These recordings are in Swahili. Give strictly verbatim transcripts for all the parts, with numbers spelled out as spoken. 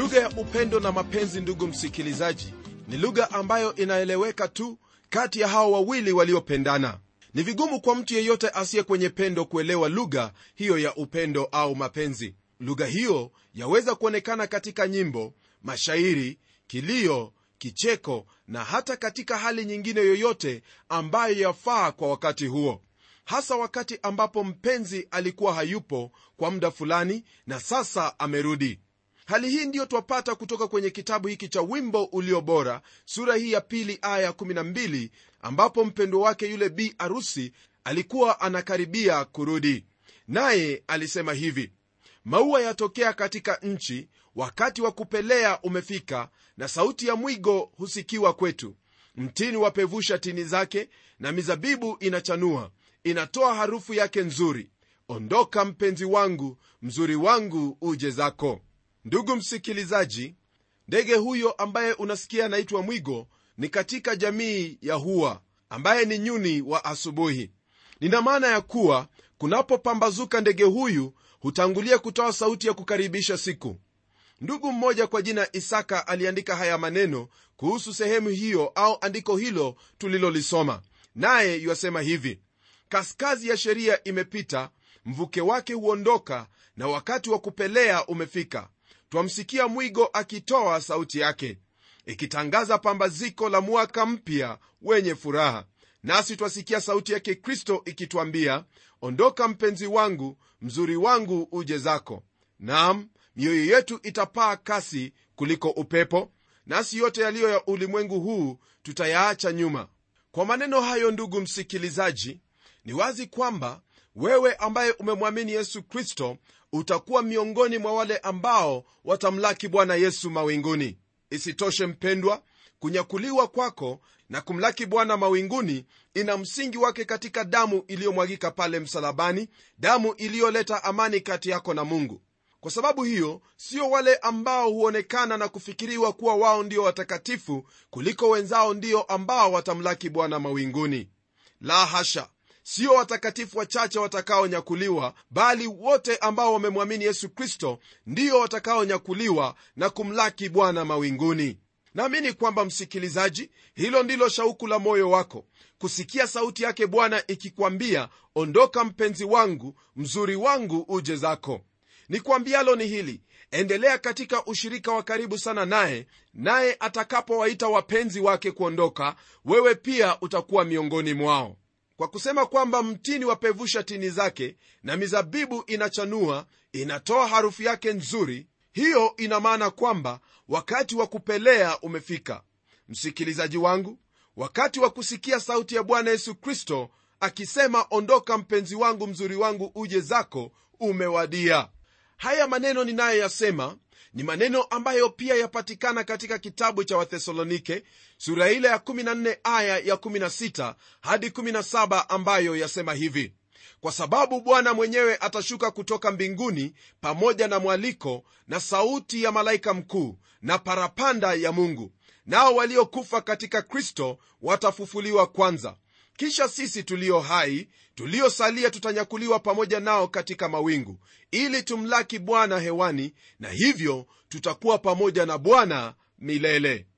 Lugha ya upendo na mapenzi, ndugu msikilizaji, ni lugha ambayo inaeleweka tu kati ya hao wawili waliopendana. Ni vigumu kwa mtu yeyote asiye kwenye pendo kuelewa lugha hiyo ya upendo au mapenzi. Lugha hiyo yaweza kuonekana katika nyimbo, mashairi, kilio, kicheko na hata katika hali nyingine yoyote ambayo yafaa kwa wakati huo, hasa wakati ambapo mpenzi alikuwa hayupo kwa muda fulani na sasa amerudi. Hali hii ndiyo twapata kutoka kwenye kitabu hiki cha Wimbo Ulio Bora, sura hii ya pili aya kumi na mbili, ambapo mpendwa wake yule bi arusi alikuwa anakaribia kurudi. Naye alisema hivi: maua yatokea katika nchi, wakati wa kupelea umefika, na sauti ya mwigo husikiwa kwetu. Mtini wapevusha tini zake, na mizabibu inachanua, inatoa harufu yake nzuri. Ondoka mpenzi wangu, mzuri wangu, uje zako. Ndugu msikilizaji, ndege huyo ambaye unasikia anaitwa mwigo ni katika jamii ya hua, ambaye ni nyuni wa asubuhi. Nina maana ya kuwa kunapopambazuka ndege huyu hutangulia kutoa sauti ya kukaribisha siku. Ndugu mmoja kwa jina Isaka aliandika haya maneno kuhusu sehemu hiyo au andiko hilo tulilolisoma, naye yasema hivi: kaskazi ya sheria imepita, mvuke wake huondoka, na wakati wa kupelea umefika. Twamsikia mwigo akitoa sauti yake, ikitangaza pambaziko la mwaka mpya wenye furaha. Nasi twasikia sauti yake Kristo ikituambia, ondoka mpenzi wangu, mzuri wangu, uje zako. Naam, mioyo yetu itapaa kasi kuliko upepo, nasi yote yaliyo ya ulimwengu huu tutayaacha nyuma. Kwa maneno hayo, ndugu msikilizaji, ni wazi kwamba wewe ambaye umemwamini Yesu Kristo utakuwa miongoni mwa wale ambao watamlaki Bwana Yesu mawinguni. Isitoshe mpendwa, kunyakuliwa kwako na kumlaki Bwana mawinguni ina msingi wake katika damu iliyomwagika pale msalabani, damu iliyoleta amani kati yako na Mungu. Kwa sababu hiyo, sio wale ambao huonekana na kufikiriwa kuwa wao ndio watakatifu kuliko wenzao ndio ambao watamlaki Bwana mawinguni. La hasha, sio watakatifu wachache watakaonyakuliwa, bali wote ambao wamemwamini Yesu Kristo ndio watakaonyakuliwa na kumlaki Bwana mawinguni. Naamini kwamba msikilizaji, hilo ndilo shauku la moyo wako, kusikia sauti yake Bwana ikikwambia, ondoka mpenzi wangu, mzuri wangu, uje zako. Nikwambialo ni hili: endelea katika ushirika wa karibu sana naye, naye atakapowaita wapenzi wake kuondoka, wewe pia utakuwa miongoni mwao. Kwa kusema kwamba mtini wapevusha tini zake, na mizabibu inachanua, inatoa harufu yake nzuri, hiyo ina maana kwamba wakati wa kupelea umefika. Msikilizaji wangu, wakati wa kusikia sauti ya Bwana Yesu Kristo akisema, ondoka mpenzi wangu, mzuri wangu, uje zako, umewadia. Haya maneno ninayoyasema ni maneno ambayo pia yapatikana katika kitabu cha Wathesalonike sura ile ya kumi na nne aya ya kumi na sita hadi kumi na saba, ambayo yasema hivi: kwa sababu Bwana mwenyewe atashuka kutoka mbinguni pamoja na mwaliko na sauti ya malaika mkuu na parapanda ya Mungu, nao waliokufa katika Kristo watafufuliwa kwanza. Kisha sisi tulio hai tuliosalia tutanyakuliwa pamoja nao katika mawingu, ili tumlaki Bwana hewani, na hivyo tutakuwa pamoja na Bwana milele.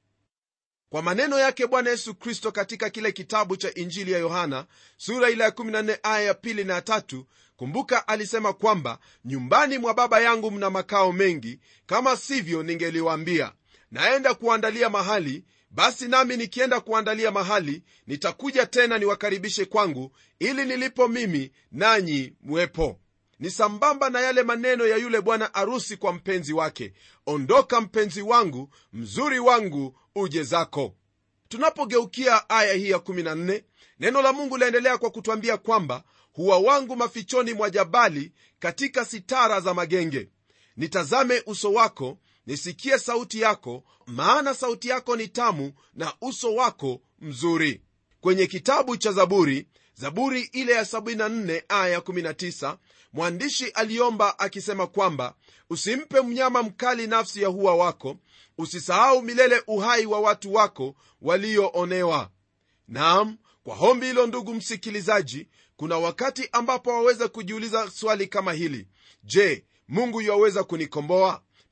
Kwa maneno yake Bwana Yesu Kristo katika kile kitabu cha Injili ya Yohana sura ile ya kumi na nne aya ya pili na tatu, kumbuka alisema kwamba nyumbani mwa Baba yangu mna makao mengi, kama sivyo ningeliwaambia. Naenda kuandalia mahali, basi nami nikienda kuandalia mahali nitakuja tena niwakaribishe kwangu, ili nilipo mimi nanyi muwepo. Ni sambamba na yale maneno ya yule bwana arusi kwa mpenzi wake, ondoka mpenzi wangu, mzuri wangu, uje zako. Tunapogeukia aya hii ya kumi na nne, neno la Mungu laendelea kwa kutuambia kwamba huwa wangu mafichoni mwa jabali, katika sitara za magenge. Nitazame uso wako, nisikie sauti yako, maana sauti yako ni tamu na uso wako mzuri. Kwenye kitabu cha Zaburi, Zaburi ile ya sabini na nne aya kumi na tisa, mwandishi aliomba akisema kwamba usimpe mnyama mkali nafsi ya hua wako, usisahau milele uhai wa watu wako walioonewa. Naam, kwa hombi hilo, ndugu msikilizaji, kuna wakati ambapo waweza kujiuliza swali kama hili: je, Mungu yuwaweza kunikomboa?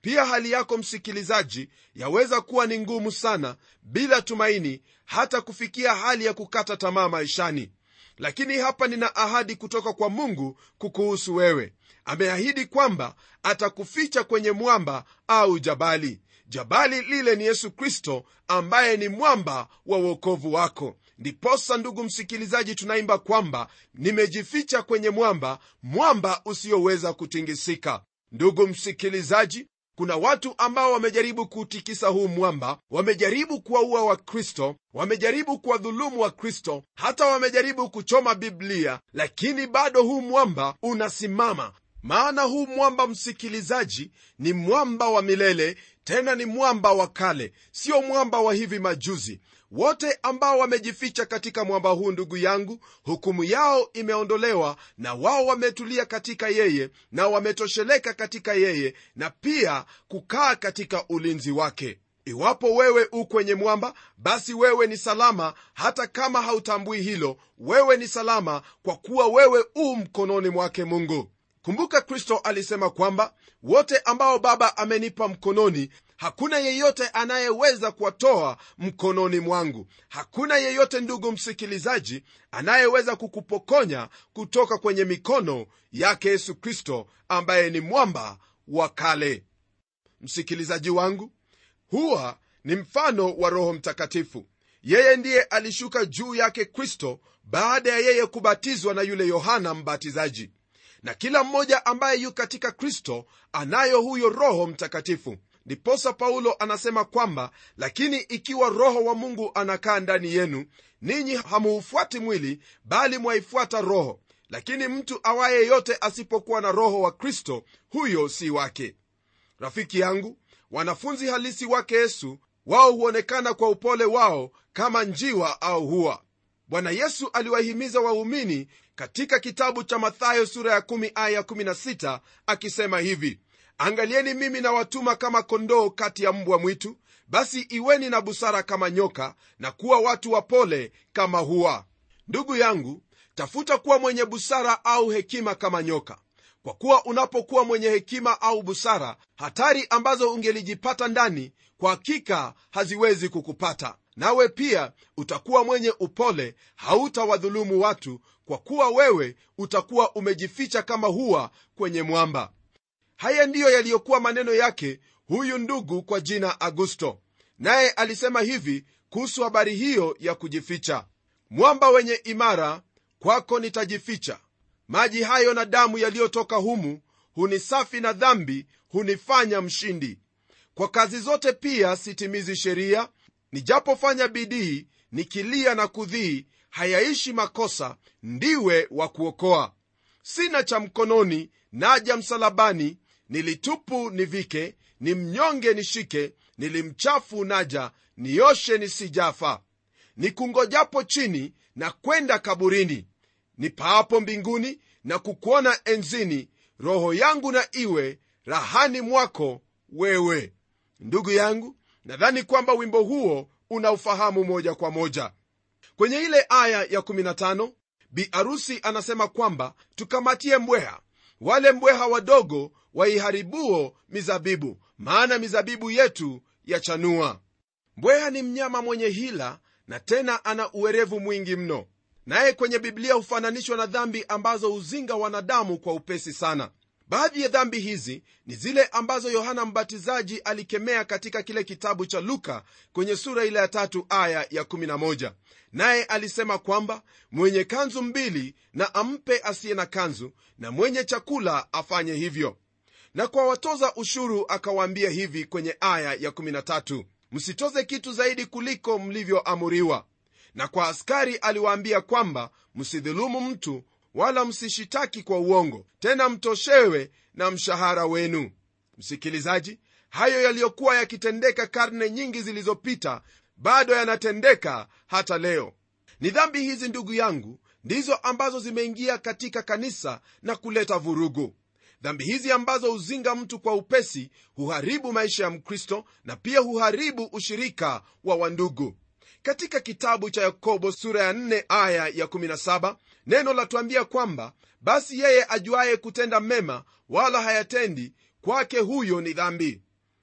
Pia hali yako msikilizaji yaweza kuwa ni ngumu sana, bila tumaini, hata kufikia hali ya kukata tamaa maishani. Lakini hapa nina ahadi kutoka kwa Mungu kukuhusu wewe. Ameahidi kwamba atakuficha kwenye mwamba au jabali. Jabali lile ni Yesu Kristo, ambaye ni mwamba wa wokovu wako. Ndiposa ndugu msikilizaji, tunaimba kwamba nimejificha kwenye mwamba, mwamba usioweza kutingisika. Ndugu msikilizaji, kuna watu ambao wamejaribu kutikisa huu mwamba, wamejaribu kuwaua Wakristo, wamejaribu kuwadhulumu Wakristo, hata wamejaribu kuchoma Biblia, lakini bado huu mwamba unasimama. Maana huu mwamba msikilizaji ni mwamba wa milele, tena ni mwamba wa kale, sio mwamba wa hivi majuzi. Wote ambao wamejificha katika mwamba huu, ndugu yangu, hukumu yao imeondolewa, na wao wametulia katika yeye, na wametosheleka katika yeye, na pia kukaa katika ulinzi wake. Iwapo wewe u kwenye mwamba, basi wewe ni salama. Hata kama hautambui hilo, wewe ni salama, kwa kuwa wewe u mkononi mwake Mungu. Kumbuka Kristo alisema kwamba wote ambao Baba amenipa mkononi, hakuna yeyote anayeweza kuwatoa mkononi mwangu. Hakuna yeyote, ndugu msikilizaji, anayeweza kukupokonya kutoka kwenye mikono yake Yesu Kristo, ambaye ni mwamba wa kale. Msikilizaji wangu, huwa ni mfano wa Roho Mtakatifu. Yeye ndiye alishuka juu yake Kristo baada ya yeye kubatizwa na yule Yohana Mbatizaji. Na kila mmoja ambaye yu katika Kristo anayo huyo Roho Mtakatifu. Ndiposa Paulo anasema kwamba, lakini ikiwa Roho wa Mungu anakaa ndani yenu, ninyi hamuufuati mwili, bali mwaifuata Roho. Lakini mtu awaye yote asipokuwa na Roho wa Kristo, huyo si wake. Rafiki yangu, wanafunzi halisi wake Yesu, wao huonekana kwa upole wao kama njiwa au hua. Bwana Yesu aliwahimiza waumini katika kitabu cha Mathayo sura ya kumi aya kumi na sita akisema hivi: angalieni, mimi nawatuma kama kondoo kati ya mbwa mwitu, basi iweni na busara kama nyoka, na kuwa watu wapole kama hua. Ndugu yangu, tafuta kuwa mwenye busara au hekima kama nyoka, kwa kuwa unapokuwa mwenye hekima au busara, hatari ambazo ungelijipata ndani kwa hakika haziwezi kukupata. Nawe pia utakuwa mwenye upole, hautawadhulumu watu, kwa kuwa wewe utakuwa umejificha kama hua kwenye mwamba. Haya ndiyo yaliyokuwa maneno yake huyu ndugu kwa jina Augusto, naye alisema hivi kuhusu habari hiyo ya kujificha: mwamba wenye imara, kwako nitajificha. Maji hayo na damu yaliyotoka humu hunisafi, na dhambi hunifanya mshindi. Kwa kazi zote pia sitimizi sheria, nijapofanya bidii, nikilia na kudhii, hayaishi makosa, ndiwe wa kuokoa. Sina cha mkononi, naja msalabani, nilitupu nivike, ni mnyonge nishike, nilimchafu naja, nioshe nisijafa. Nikungojapo chini na kwenda kaburini, nipaapo mbinguni na kukuona enzini, roho yangu na iwe rahani mwako wewe. Ndugu yangu, nadhani kwamba wimbo huo unaufahamu moja kwa moja. Kwenye ile aya ya kumi na tano, bi arusi anasema kwamba tukamatie mbweha, wale mbweha wadogo waiharibuo mizabibu, maana mizabibu yetu yachanua. Mbweha ni mnyama mwenye hila, na tena ana uwerevu mwingi mno. Naye kwenye Biblia hufananishwa na dhambi ambazo huzinga wanadamu kwa upesi sana. Baadhi ya dhambi hizi ni zile ambazo Yohana Mbatizaji alikemea katika kile kitabu cha Luka kwenye sura ile ya tatu aya ya kumi na moja. Naye alisema kwamba mwenye kanzu mbili na ampe asiye na kanzu, na mwenye chakula afanye hivyo. Na kwa watoza ushuru akawaambia hivi kwenye aya ya kumi na tatu: msitoze kitu zaidi kuliko mlivyoamuriwa. Na kwa askari aliwaambia kwamba msidhulumu mtu, wala msishitaki kwa uongo, tena mtoshewe na mshahara wenu. Msikilizaji, hayo yaliyokuwa yakitendeka karne nyingi zilizopita bado yanatendeka hata leo. Ni dhambi hizi, ndugu yangu, ndizo ambazo zimeingia katika kanisa na kuleta vurugu. Dhambi hizi ambazo huzinga mtu kwa upesi huharibu maisha ya Mkristo, na pia huharibu ushirika wa wandugu. Katika kitabu cha Yakobo sura ya nne aya ya kumi na saba, neno latuambia kwamba basi yeye ajuaye kutenda mema wala hayatendi, kwake huyo ni dhambi.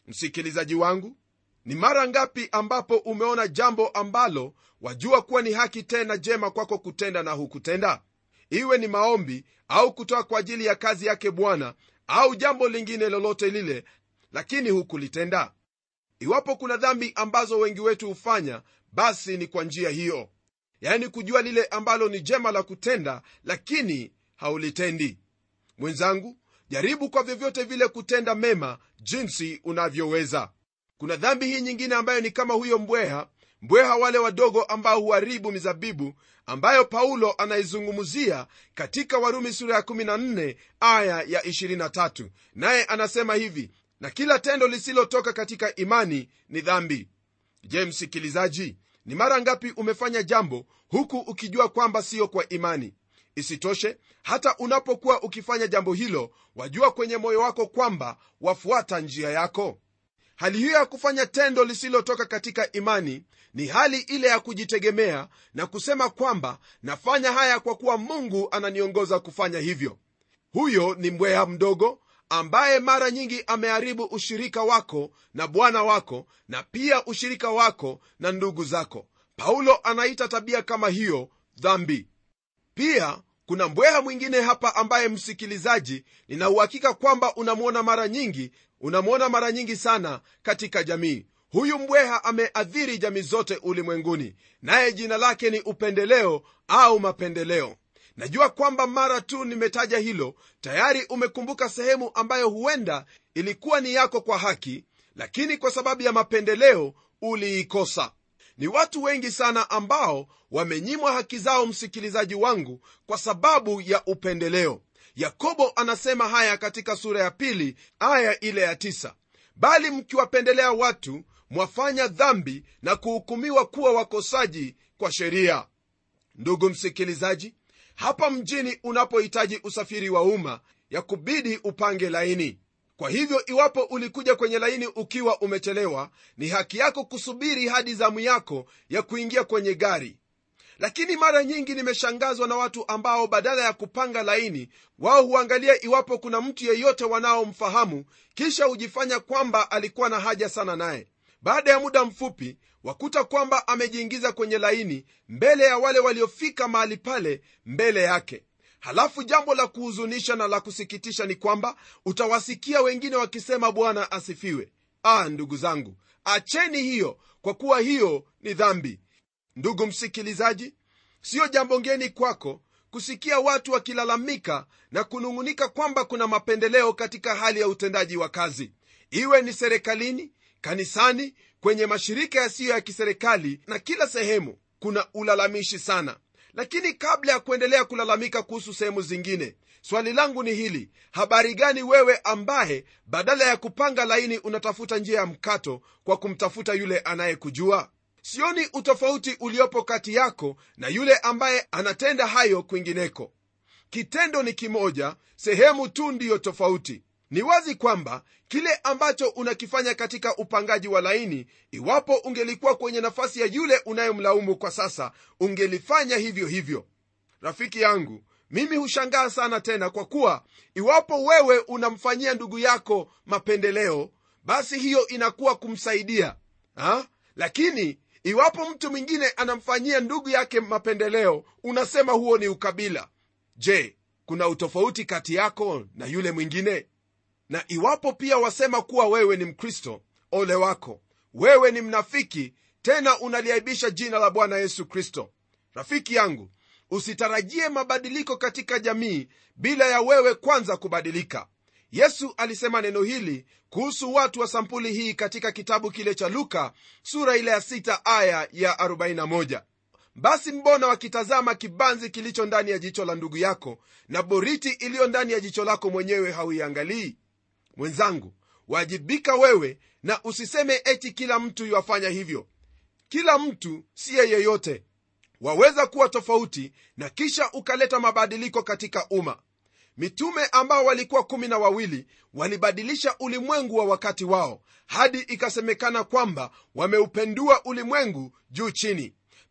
Msikilizaji wangu, ni mara ngapi ambapo umeona jambo ambalo wajua kuwa ni haki tena jema kwako kutenda na hukutenda? Iwe ni maombi au kutoa kwa ajili ya kazi yake Bwana au jambo lingine lolote lile, lakini hukulitenda. Iwapo kuna dhambi ambazo wengi wetu hufanya, basi ni kwa njia hiyo, yaani kujua lile ambalo ni jema la kutenda, lakini haulitendi. Mwenzangu, jaribu kwa vyovyote vile kutenda mema jinsi unavyoweza. Kuna dhambi hii nyingine ambayo ni kama huyo mbweha, mbweha wale wadogo ambao huharibu mizabibu, ambayo Paulo anaizungumzia katika Warumi sura ya kumi na nne aya ya ishirini na tatu. Naye anasema hivi: na kila tendo lisilotoka katika imani ni dhambi. Je, msikilizaji, ni mara ngapi umefanya jambo huku ukijua kwamba sio kwa imani? Isitoshe, hata unapokuwa ukifanya jambo hilo, wajua kwenye moyo wako kwamba wafuata njia yako. Hali hiyo ya kufanya tendo lisilotoka katika imani ni hali ile ya kujitegemea na kusema kwamba nafanya haya kwa kuwa Mungu ananiongoza kufanya hivyo. Huyo ni mbweha mdogo ambaye mara nyingi ameharibu ushirika wako na Bwana wako na pia ushirika wako na ndugu zako. Paulo anaita tabia kama hiyo dhambi. Pia kuna mbweha mwingine hapa ambaye, msikilizaji, nina uhakika kwamba unamwona mara nyingi, unamwona mara nyingi sana katika jamii. Huyu mbweha ameathiri jamii zote ulimwenguni, naye jina lake ni upendeleo au mapendeleo. Najua kwamba mara tu nimetaja hilo, tayari umekumbuka sehemu ambayo huenda ilikuwa ni yako kwa haki, lakini kwa sababu ya mapendeleo uliikosa. Ni watu wengi sana ambao wamenyimwa haki zao, msikilizaji wangu, kwa sababu ya upendeleo. Yakobo anasema haya katika sura ya pili aya ile ya tisa: bali mkiwapendelea watu mwafanya dhambi na kuhukumiwa kuwa wakosaji kwa sheria. Ndugu msikilizaji, hapa mjini unapohitaji usafiri wa umma, ya kubidi upange laini. Kwa hivyo iwapo ulikuja kwenye laini ukiwa umechelewa, ni haki yako kusubiri hadi zamu yako ya kuingia kwenye gari. Lakini mara nyingi nimeshangazwa na watu ambao badala ya kupanga laini, wao huangalia iwapo kuna mtu yeyote wanaomfahamu, kisha hujifanya kwamba alikuwa na haja sana naye. Baada ya muda mfupi, wakuta kwamba amejiingiza kwenye laini mbele ya wale waliofika mahali pale mbele yake. Halafu jambo la kuhuzunisha na la kusikitisha ni kwamba utawasikia wengine wakisema Bwana asifiwe. Ah, ndugu zangu, acheni hiyo, kwa kuwa hiyo ni dhambi. Ndugu msikilizaji, sio jambo ngeni kwako kusikia watu wakilalamika na kunungunika kwamba kuna mapendeleo katika hali ya utendaji wa kazi, iwe ni serikalini, kanisani, kwenye mashirika yasiyo ya kiserikali, na kila sehemu kuna ulalamishi sana. Lakini kabla ya kuendelea kulalamika kuhusu sehemu zingine, swali langu ni hili: habari gani wewe ambaye badala ya kupanga laini unatafuta njia ya mkato kwa kumtafuta yule anayekujua? Sioni utofauti uliopo kati yako na yule ambaye anatenda hayo kwingineko. Kitendo ni kimoja, sehemu tu ndiyo tofauti. Ni wazi kwamba kile ambacho unakifanya katika upangaji wa laini, iwapo ungelikuwa kwenye nafasi ya yule unayemlaumu kwa sasa, ungelifanya hivyo hivyo. Rafiki yangu, mimi hushangaa sana tena, kwa kuwa iwapo wewe unamfanyia ndugu yako mapendeleo, basi hiyo inakuwa kumsaidia ha? Lakini iwapo mtu mwingine anamfanyia ndugu yake mapendeleo, unasema huo ni ukabila. Je, kuna utofauti kati yako na yule mwingine? Na iwapo pia wasema kuwa wewe ni Mkristo, ole wako, wewe ni mnafiki, tena unaliaibisha jina la Bwana Yesu Kristo. Rafiki yangu, usitarajie mabadiliko katika jamii bila ya wewe kwanza kubadilika. Yesu alisema neno hili kuhusu watu wa sampuli hii katika kitabu kile cha Luka sura ile ya sita aya ya arobaini na moja: basi mbona wakitazama kibanzi kilicho ndani ya jicho la ndugu yako, na boriti iliyo ndani ya jicho lako mwenyewe hauiangalii? Mwenzangu, wajibika wewe, na usiseme eti kila mtu yuafanya hivyo. Kila mtu siye yeyote. Waweza kuwa tofauti na kisha ukaleta mabadiliko katika umma. Mitume ambao walikuwa kumi na wawili walibadilisha ulimwengu wa wakati wao, hadi ikasemekana kwamba wameupendua ulimwengu juu chini.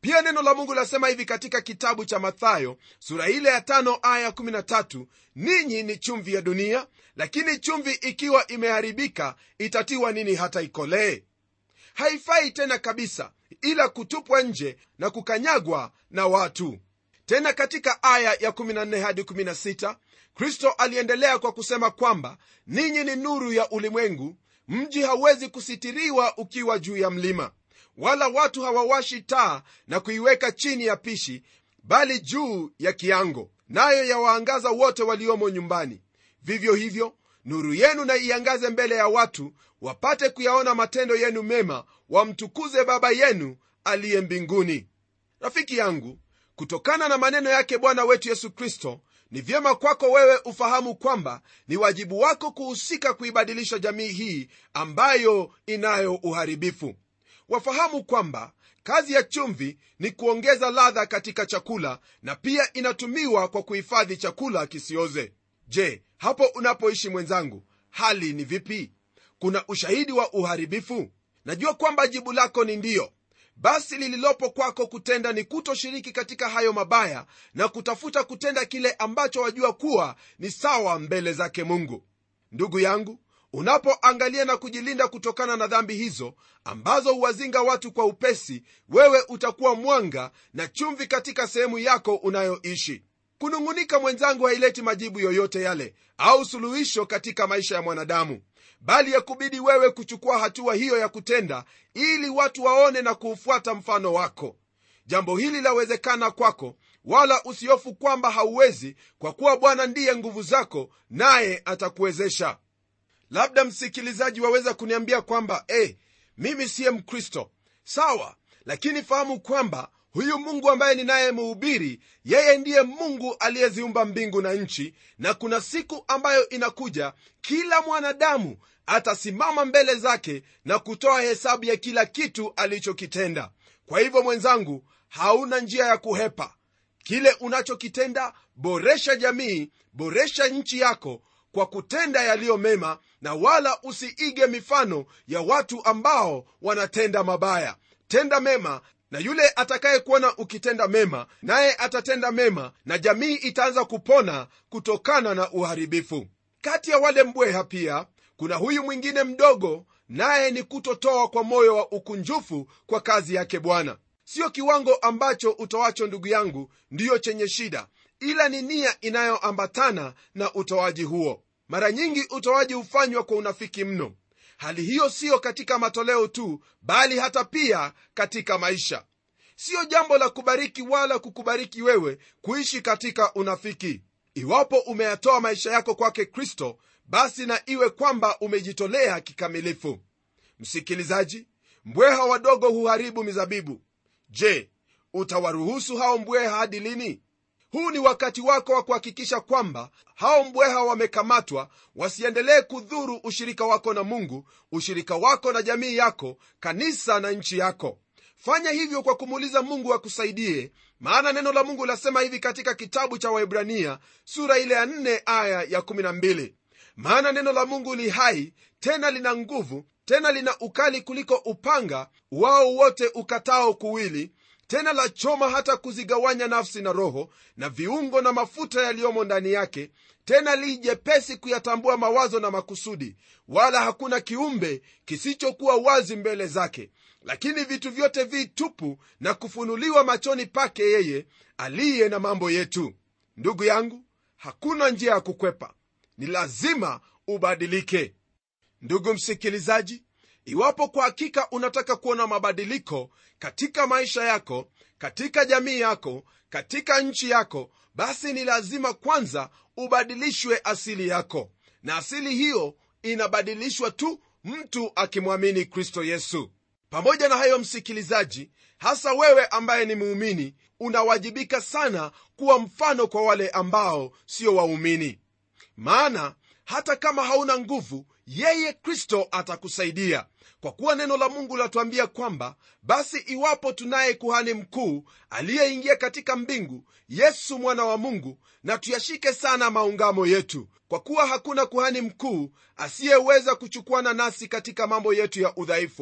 Pia neno la Mungu lasema hivi katika kitabu cha Mathayo sura ile ya tano aya kumi na tatu, ninyi ni chumvi ya dunia, lakini chumvi ikiwa imeharibika itatiwa nini hata ikolee? Haifai tena kabisa, ila kutupwa nje na kukanyagwa na watu. Tena katika aya ya kumi na nne hadi kumi na sita Kristo aliendelea kwa kusema kwamba ninyi ni nuru ya ulimwengu. Mji hauwezi kusitiriwa ukiwa juu ya mlima, wala watu hawawashi taa na kuiweka chini ya pishi, bali juu ya kiango, nayo yawaangaza wote waliomo nyumbani. Vivyo hivyo nuru yenu na iangaze mbele ya watu, wapate kuyaona matendo yenu mema, wamtukuze Baba yenu aliye mbinguni. Rafiki yangu, kutokana na maneno yake Bwana wetu Yesu Kristo, ni vyema kwako wewe ufahamu kwamba ni wajibu wako kuhusika kuibadilisha jamii hii ambayo inayo uharibifu. Wafahamu kwamba kazi ya chumvi ni kuongeza ladha katika chakula, na pia inatumiwa kwa kuhifadhi chakula kisioze. Je, hapo unapoishi mwenzangu, hali ni vipi? Kuna ushahidi wa uharibifu? Najua kwamba jibu lako ni ndio. Basi lililopo kwako kutenda ni kutoshiriki katika hayo mabaya na kutafuta kutenda kile ambacho wajua kuwa ni sawa mbele zake Mungu. Ndugu yangu, unapoangalia na kujilinda kutokana na dhambi hizo ambazo huwazinga watu kwa upesi, wewe utakuwa mwanga na chumvi katika sehemu yako unayoishi. Kunung'unika mwenzangu haileti majibu yoyote yale au suluhisho katika maisha ya mwanadamu, bali yakubidi wewe kuchukua hatua hiyo ya kutenda ili watu waone na kuufuata mfano wako. Jambo hili lawezekana kwako, wala usihofu kwamba hauwezi, kwa kuwa Bwana ndiye nguvu zako, naye atakuwezesha. Labda msikilizaji waweza kuniambia kwamba eh, mimi siye Mkristo. Sawa, lakini fahamu kwamba huyu Mungu ambaye ninayemhubiri, yeye ndiye Mungu aliyeziumba mbingu na nchi, na kuna siku ambayo inakuja kila mwanadamu atasimama mbele zake na kutoa hesabu ya kila kitu alichokitenda. Kwa hivyo mwenzangu, hauna njia ya kuhepa. Kile unachokitenda, boresha jamii, boresha nchi yako kwa kutenda yaliyo mema, na wala usiige mifano ya watu ambao wanatenda mabaya. Tenda mema, na yule atakaye kuona ukitenda mema, naye atatenda mema, na jamii itaanza kupona kutokana na uharibifu. Kati ya wale mbweha pia kuna huyu mwingine mdogo, naye ni kutotoa kwa moyo wa ukunjufu kwa kazi yake Bwana. Sio kiwango ambacho utoacho ndugu yangu ndiyo chenye shida, ila ni nia inayoambatana na utoaji huo. Mara nyingi utoaji hufanywa kwa unafiki mno. Hali hiyo sio katika matoleo tu, bali hata pia katika maisha. Sio jambo la kubariki wala kukubariki wewe kuishi katika unafiki. Iwapo umeyatoa maisha yako kwake Kristo, basi na iwe kwamba umejitolea kikamilifu. Msikilizaji, mbweha wadogo huharibu mizabibu. Je, utawaruhusu hao mbweha hadi lini? Huu ni wakati wako wa kuhakikisha kwamba hao mbweha wamekamatwa, wasiendelee kudhuru ushirika wako na Mungu, ushirika wako na jamii yako, kanisa na nchi yako. Fanya hivyo kwa kumuuliza Mungu akusaidie, maana neno la Mungu lasema hivi katika kitabu cha Waebrania sura ile ya nne aya ya kumi na mbili: maana neno la Mungu li hai, tena lina nguvu, tena lina ukali kuliko upanga wao wote ukatao kuwili, tena la choma hata kuzigawanya nafsi na roho na viungo na mafuta yaliyomo ndani yake, tena li jepesi kuyatambua mawazo na makusudi, wala hakuna kiumbe kisichokuwa wazi mbele zake. Lakini vitu vyote vi tupu na kufunuliwa machoni pake yeye aliye na mambo yetu. Ndugu yangu, hakuna njia ya kukwepa, ni lazima ubadilike. Ndugu msikilizaji, iwapo kwa hakika unataka kuona mabadiliko katika maisha yako, katika jamii yako, katika nchi yako, basi ni lazima kwanza ubadilishwe asili yako, na asili hiyo inabadilishwa tu mtu akimwamini Kristo Yesu. Pamoja na hayo msikilizaji, hasa wewe ambaye ni muumini, unawajibika sana kuwa mfano kwa wale ambao sio waumini. Maana hata kama hauna nguvu, yeye Kristo atakusaidia, kwa kuwa neno la Mungu latuambia kwamba basi iwapo tunaye kuhani mkuu aliyeingia katika mbingu, Yesu mwana wa Mungu, na tuyashike sana maungamo yetu, kwa kuwa hakuna kuhani mkuu asiyeweza kuchukuana nasi katika mambo yetu ya udhaifu,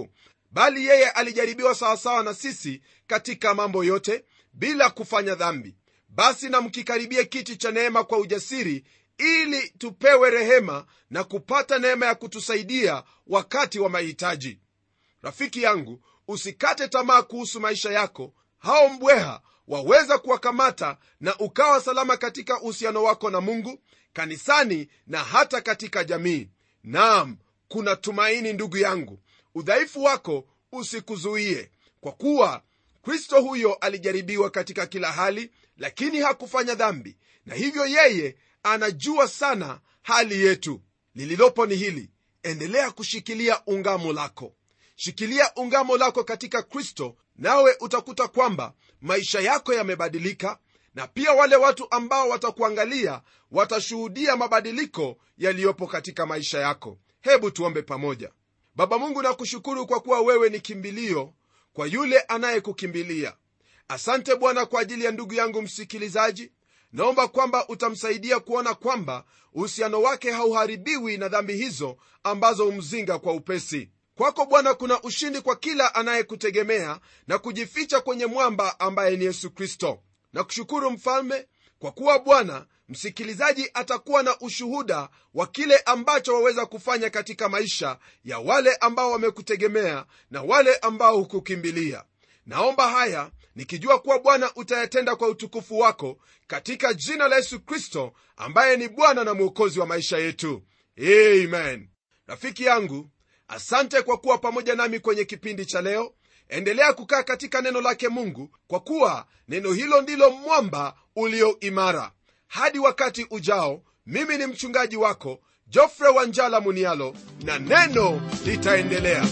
bali yeye alijaribiwa sawasawa na sisi katika mambo yote bila kufanya dhambi. Basi na mkikaribie kiti cha neema kwa ujasiri, ili tupewe rehema na kupata neema ya kutusaidia wakati wa mahitaji. Rafiki yangu, usikate tamaa kuhusu maisha yako. Hao mbweha waweza kuwakamata na ukawa salama katika uhusiano wako na Mungu, kanisani na hata katika jamii. Naam, kuna tumaini ndugu yangu. Udhaifu wako usikuzuie, kwa kuwa Kristo huyo alijaribiwa katika kila hali, lakini hakufanya dhambi, na hivyo yeye anajua sana hali yetu. Lililopo ni hili: endelea kushikilia ungamo lako. Shikilia ungamo lako katika Kristo, nawe utakuta kwamba maisha yako yamebadilika, na pia wale watu ambao watakuangalia watashuhudia mabadiliko yaliyopo katika maisha yako. Hebu tuombe pamoja. Baba Mungu, nakushukuru kwa kuwa wewe ni kimbilio kwa yule anayekukimbilia. Asante Bwana kwa ajili ya ndugu yangu msikilizaji. Naomba kwamba utamsaidia kuona kwamba uhusiano wake hauharibiwi na dhambi hizo ambazo umzinga kwa upesi. Kwako Bwana kuna ushindi kwa kila anayekutegemea na kujificha kwenye mwamba ambaye ni Yesu Kristo. Nakushukuru Mfalme, kwa kuwa Bwana, msikilizaji atakuwa na ushuhuda wa kile ambacho waweza kufanya katika maisha ya wale ambao wamekutegemea na wale ambao hukukimbilia. Naomba haya nikijua kuwa Bwana utayatenda kwa utukufu wako, katika jina la Yesu Kristo ambaye ni Bwana na Mwokozi wa maisha yetu. Amen. Rafiki yangu, asante kwa kuwa pamoja nami kwenye kipindi cha leo. Endelea kukaa katika neno lake Mungu, kwa kuwa neno hilo ndilo mwamba ulio imara. Hadi wakati ujao, mimi ni mchungaji wako Geoffrey Wanjala Munialo, na neno litaendelea.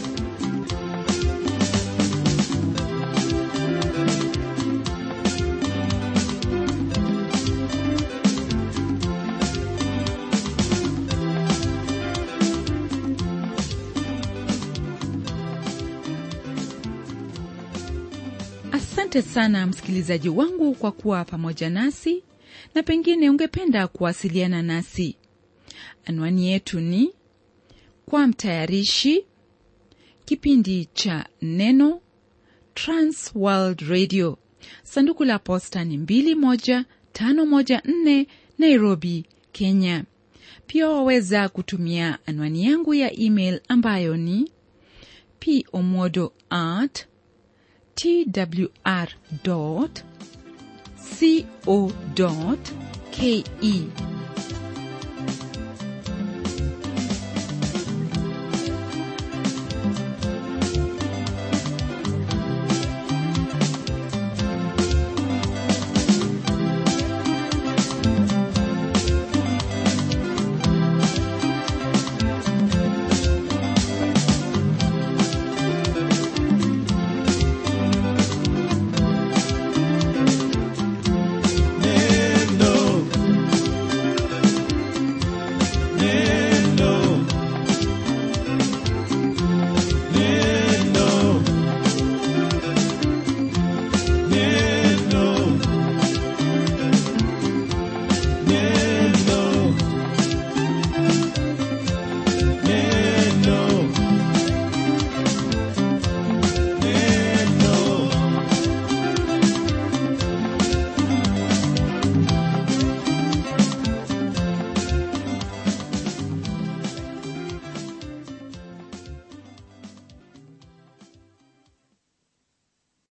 Asante sana msikilizaji wangu kwa kuwa pamoja nasi, na pengine ungependa kuwasiliana nasi. Anwani yetu ni kwa mtayarishi kipindi cha Neno, Trans World Radio, sanduku la posta ni mbili moja tano moja nne, Nairobi, Kenya. Pia waweza kutumia anwani yangu ya email ambayo ni pomodo at t w r dot co dot ke.